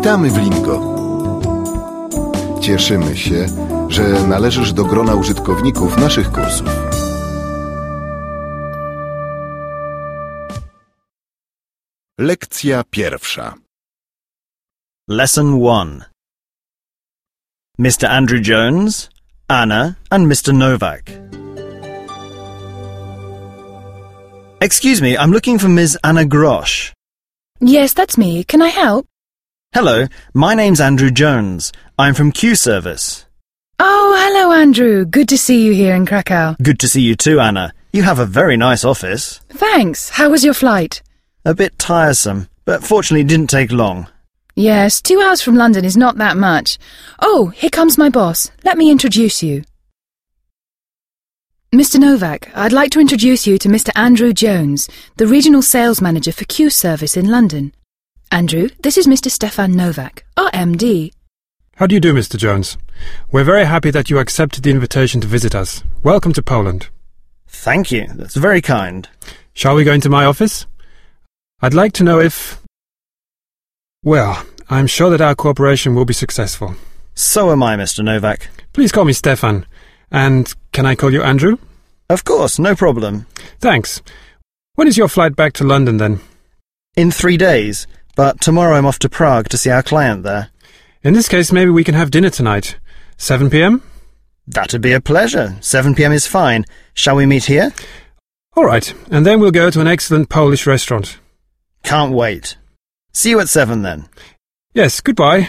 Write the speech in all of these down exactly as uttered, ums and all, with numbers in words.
Witamy w Lingo. Cieszymy się, że należysz do grona użytkowników naszych kursów. Lekcja pierwsza. Lesson one. Mister Andrew Jones, Anna, and Mister Novak. Excuse me, I'm looking for Miss Anna Grosh. Yes, that's me. Can I help? Hello, my name's Andrew Jones. I'm from Q Service. Oh, hello, Andrew. Good to see you here in Krakow. Good to see you too, Anna. You have a very nice office. Thanks. How was your flight? A bit tiresome, but fortunately it didn't take long. Yes, two hours from London is not that much. Oh, here comes my boss. Let me introduce you. Mister Novak, I'd like to introduce you to Mister Andrew Jones, the Regional Sales Manager for Q Service in London. Andrew, this is Mister Stefan Novak, our M D. How do you do, Mister Jones? We're very happy that you accepted the invitation to visit us. Welcome to Poland. Thank you. That's very kind. Shall we go into my office? I'd like to know if... Well, I'm sure that our cooperation will be successful. So am I, Mister Novak. Please call me Stefan. And can I call you Andrew? Of course, no problem. Thanks. When is your flight back to London, then? In three days, but tomorrow I'm off to Prague to see our client there. In this case, maybe we can have dinner tonight. seven p m? That'd be a pleasure. seven p m is fine. Shall we meet here? All right, and then we'll go to an excellent Polish restaurant. Can't wait. See you at seven, then. Yes, goodbye.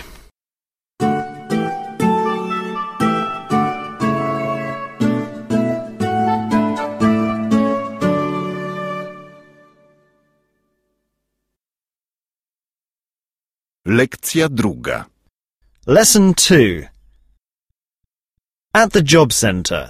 Lekcja druga. Lesson two. At the job centre.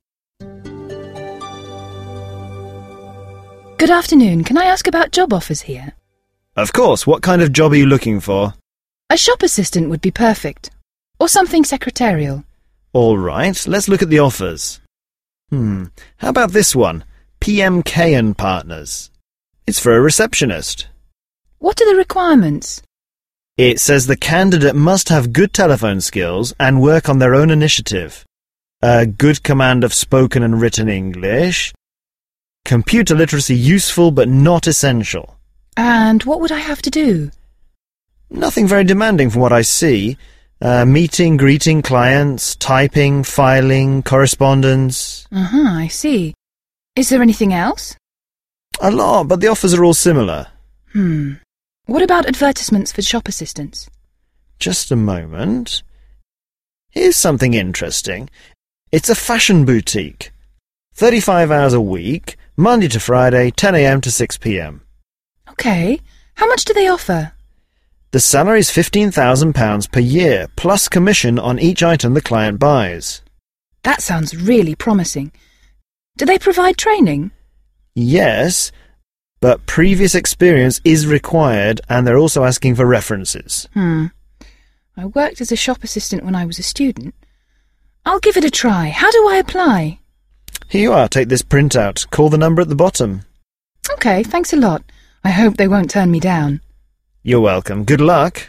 Good afternoon. Can I ask about job offers here? Of course. What kind of job are you looking for? A shop assistant would be perfect. Or something secretarial. All right. Let's look at the offers. Hmm. How about this one? P M K and Partners. It's for a receptionist. What are the requirements? It says the candidate must have good telephone skills and work on their own initiative. A good command of spoken and written English. Computer literacy useful but not essential. And what would I have to do? Nothing very demanding from what I see. Uh, meeting, greeting clients, typing, filing, correspondence. Uh-huh, I see. Is there anything else? A lot, but the offers are all similar. Hmm. What about advertisements for shop assistants? Just a moment. Here's something interesting. It's a fashion boutique. thirty-five hours a week, Monday to Friday, ten a m to six p m. Okay. How much do they offer? The salary is fifteen thousand pounds per year, plus commission on each item the client buys. That sounds really promising. Do they provide training? Yes, but previous experience is required, and they're also asking for references. Hmm. I worked as a shop assistant when I was a student. I'll give it a try. How do I apply? Here you are. Take this printout. Call the number at the bottom. Okay, thanks a lot. I hope they won't turn me down. You're welcome. Good luck.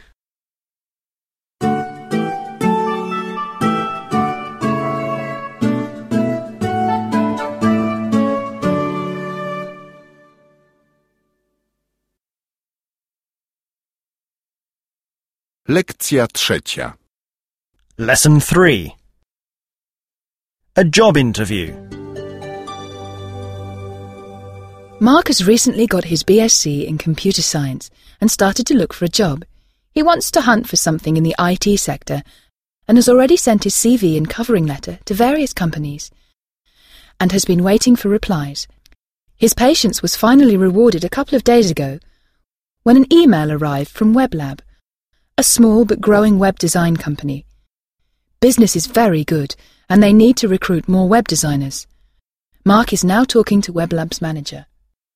Lekcja trzecia. Lesson three. A job interview. Mark has recently got his B S c in computer science and started to look for a job. He wants to hunt for something in the I T sector and has already sent his C V and covering letter to various companies and has been waiting for replies. His patience was finally rewarded a couple of days ago when an email arrived from WebLab, a small but growing web design company. Business is very good and they need to recruit more web designers. Mark is now talking to WebLab's manager.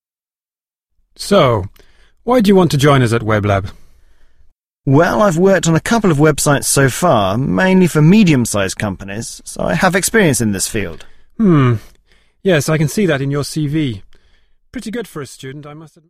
So, why do you want to join us at WebLab? Well, I've worked on a couple of websites so far, mainly for medium-sized companies, so I have experience in this field. Hmm. Yes, I can see that in your C V. Pretty good for a student, I must admit.